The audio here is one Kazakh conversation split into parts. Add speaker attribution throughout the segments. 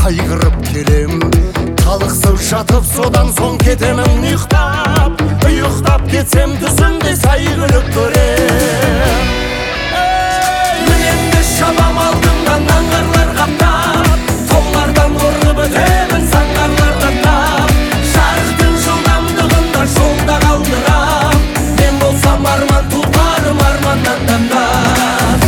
Speaker 1: қайғырып келем. Талықсып жатып содан соң кетемін ұйықтап. Ұйықтап кетсем түсімде сәйгүлік көрем. Мінемді шабам алдымдан аңғарлар қаптап, таулардан орғып өтемін саңғарлар қаптап. Жарықтың жылдамдығында жолда қалдырам, мен болсам арман тұлпарым арманнан таңдап.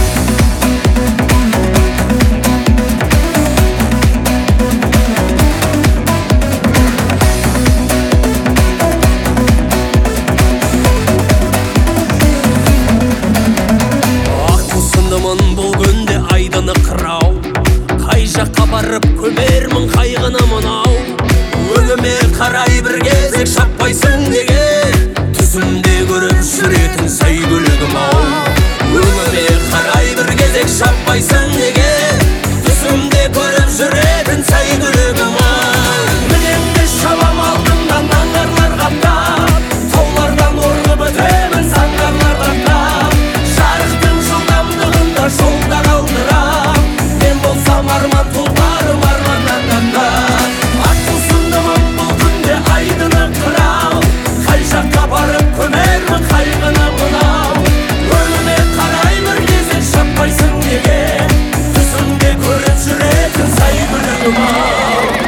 Speaker 2: Бұл күнде айдыны қырау, қай жаққа барып көмермін қайғыны мынау. Өңіме қарай бір кезек шаппайсың неге, түсімде көріп жүретін сәйгүлігім ау. Өңіме қарай бір кезек шаппайсың неге, түсімде көріп жүретін сәйгүлігім ау.
Speaker 1: Мінемді шабам алдымдан аңғарлар қаптап, таулардан орғып өтемін саңғарлар қаптап. Жарықтың жылдамдығында жолда қалдырам, мен болсам арман тұлпарым арманнан таңдап. Атылсындымын бұл күнде айдыны қырау, қай жаққа барып көмермін қайғыны мынау. Önüme қарай бір кезек шаппайсың неге, түсімде көріп жүретін сәйгүлігім ау.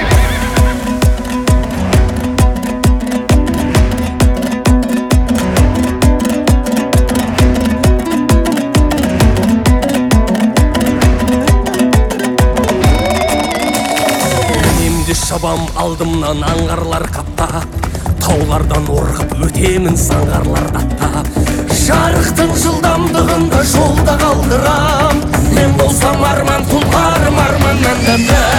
Speaker 2: Шабам алдымнан аңғарлар қаптап, таулардан орғып өтемін саңғарлар аттап.
Speaker 1: Жарықтың жылдамдығында жолда қалдырам, мен болсам арман тұлпарым арманнан таңдап.